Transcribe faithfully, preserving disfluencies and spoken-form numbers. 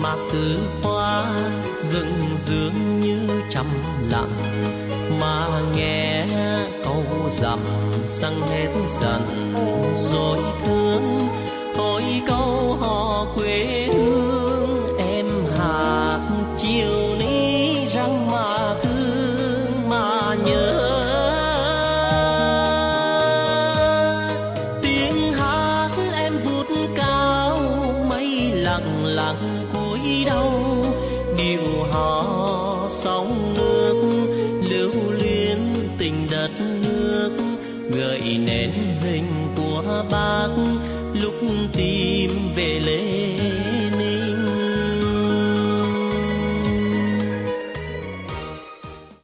mà cứ qua rừng rương như trầm lặng, mà nghe câu dặm sang hết dần rồi thương. Ôi câu hò quê hương em hát chiều ní răng mà thương mà nhớ. Tiếng hát em vút cao mây lặng lặng cúi đầu, điệu hò sóng nước lưu luyến tình đất nước, gợi nên hình của bác lúc tìm về lê.